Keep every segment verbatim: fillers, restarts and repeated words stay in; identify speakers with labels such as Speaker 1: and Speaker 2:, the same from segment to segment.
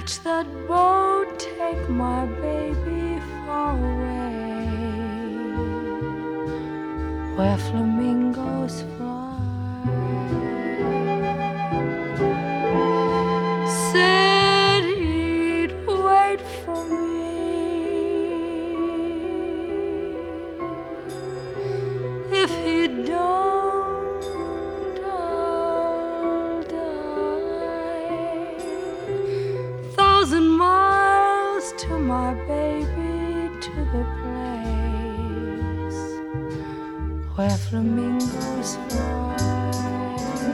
Speaker 1: Watch that boat take my baby far away, where flamingos fly. Said he'd wait for me if he don't, I'll die. Thousand miles to my baby, to the place where flamingos fly.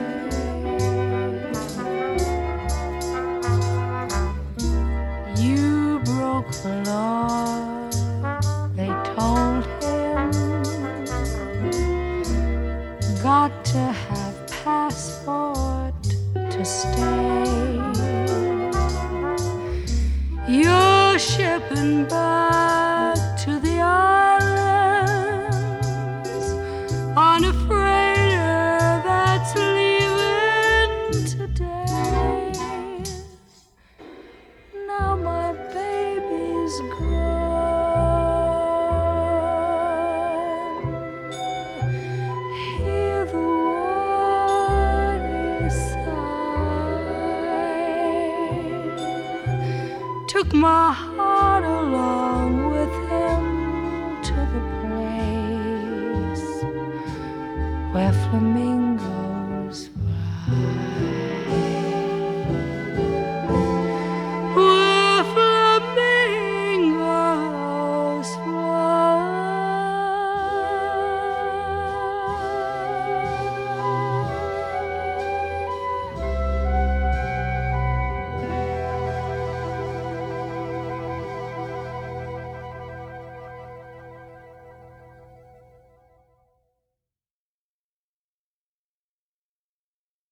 Speaker 1: You broke the law, they told him. Got to have passport to stay. You're shipping back to the islands on a freighter that's leaving today. Now my baby's gone. Hear the water sigh. Took my heart along with him to the place where flamingos